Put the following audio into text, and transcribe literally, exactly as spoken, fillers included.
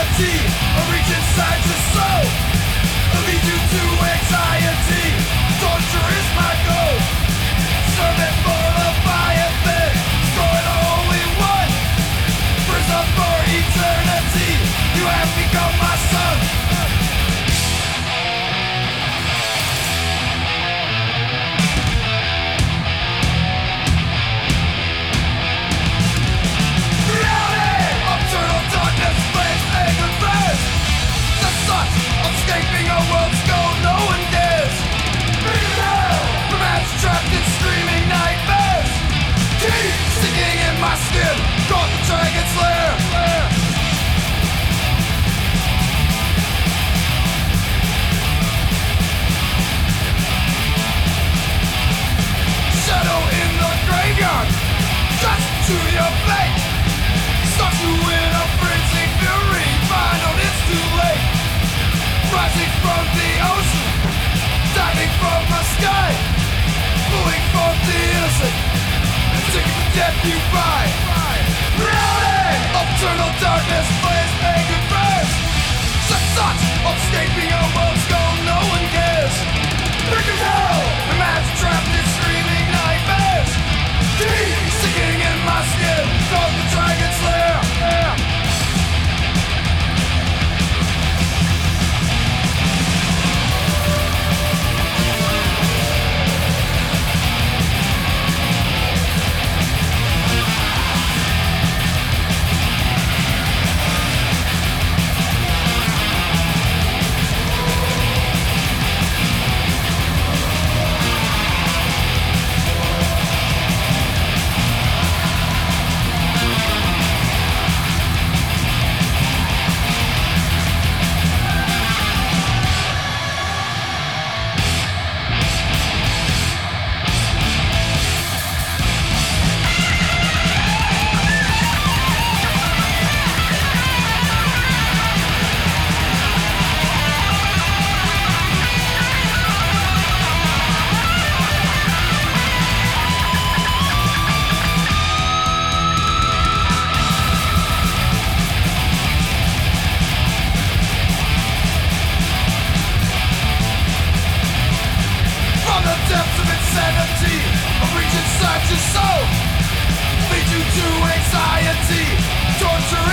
insanity. I reach inside your soul, I lead you to anxiety. Torture is my goal, serve it for the fire thing. Destroy the Holy One, prison for eternity. You have become my son. Escaping a world's goal, no one dares. Romance trapped in screaming nightmares. Keep sticking in my skin, caught the dragon's lair. Shadow in the graveyard, just to your fate. Stuck you in a frenzy fury, find out it's too late. Rising from the ocean, diving from the sky, pulling forth the innocent, and taking the death you buy. Reality! Eternal darkness, flames, anger burns. The thought of escaping a world's goal, no one cares. Pick as hell, the man's trapped in screaming nightmares. Deep, sinking in my skin, called the dragon's lair. Yeah. Inside your soul, lead you to anxiety. Torture